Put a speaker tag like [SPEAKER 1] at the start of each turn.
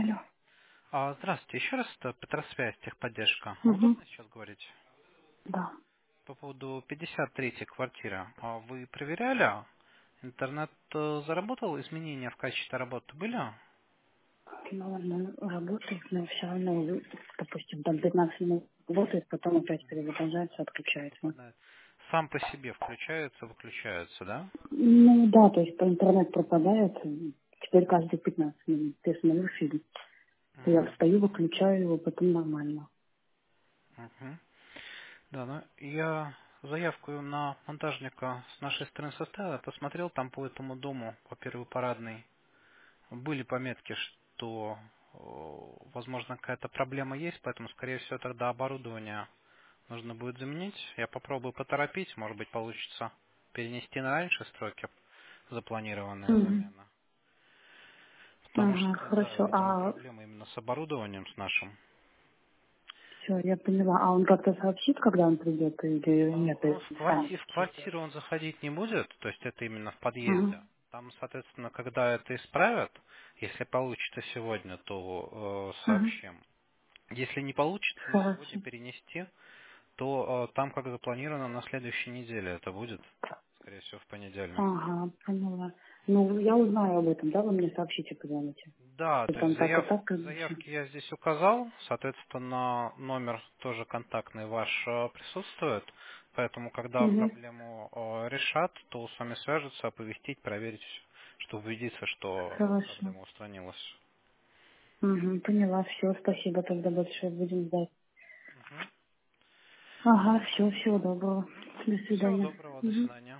[SPEAKER 1] Алло.
[SPEAKER 2] Здравствуйте, еще раз это Петросвязь, техподдержка.
[SPEAKER 1] Угу.
[SPEAKER 2] Удобно сейчас говорить?
[SPEAKER 1] Да.
[SPEAKER 2] По поводу 53-й квартиры. Вы проверяли? Интернет заработал? Изменения в качестве работы были?
[SPEAKER 1] Ну, он работает, но все равно, допустим, там 15 минут работает, потом опять перезагружается, отключается.
[SPEAKER 2] Пропадает. Сам по себе включается, выключается, да?
[SPEAKER 1] Ну да, то есть по интернет пропадает, теперь каждые 15 минут. Я смотрю фильм. Я
[SPEAKER 2] Мгм.
[SPEAKER 1] встаю, выключаю его, потом нормально.
[SPEAKER 2] Мгм. Да, ну я заявку на монтажника с нашей стороны составил, я посмотрел там по этому дому, по первой парадной. Были пометки, что, возможно, какая-то проблема есть, поэтому, скорее всего, тогда оборудование нужно будет заменить. Я попробую поторопить, может быть, получится перенести на раньше сроки запланированная
[SPEAKER 1] Угу.
[SPEAKER 2] замена. Потому
[SPEAKER 1] Ага,
[SPEAKER 2] что, да,
[SPEAKER 1] хорошо.
[SPEAKER 2] видимо,
[SPEAKER 1] А
[SPEAKER 2] проблема именно с оборудованием с нашим.
[SPEAKER 1] все, я поняла. А он как-то сообщит, когда он придет, или нет,
[SPEAKER 2] Он
[SPEAKER 1] и сами
[SPEAKER 2] в
[SPEAKER 1] чувствуют?
[SPEAKER 2] квартиру он заходить не будет, то есть это именно в
[SPEAKER 1] Угу.
[SPEAKER 2] подъезде. Там, соответственно, когда это исправят, если получится сегодня, то
[SPEAKER 1] Угу.
[SPEAKER 2] сообщим. Если не получится на сегодня
[SPEAKER 1] Хорошо.
[SPEAKER 2] перенести, то там, как запланировано, на следующей неделе это будет, скорее всего, в понедельник.
[SPEAKER 1] Ага, поняла. Ну, я узнаю об этом, да, вы мне сообщите, позвоните.
[SPEAKER 2] Да,
[SPEAKER 1] И
[SPEAKER 2] то есть
[SPEAKER 1] там так и так, короче.
[SPEAKER 2] заявки я здесь указал, соответственно, номер тоже контактный ваш присутствует, поэтому, когда
[SPEAKER 1] Угу.
[SPEAKER 2] проблему решат, то с вами свяжутся, оповестить, проверить, чтобы убедиться, что
[SPEAKER 1] Хорошо.
[SPEAKER 2] проблема устранилась.
[SPEAKER 1] Угу, поняла, все, спасибо тогда большое, будем ждать.
[SPEAKER 2] Мгм.
[SPEAKER 1] Ага, все, всего доброго. До
[SPEAKER 2] Всего
[SPEAKER 1] свидания.
[SPEAKER 2] доброго, до
[SPEAKER 1] Угу.
[SPEAKER 2] свидания.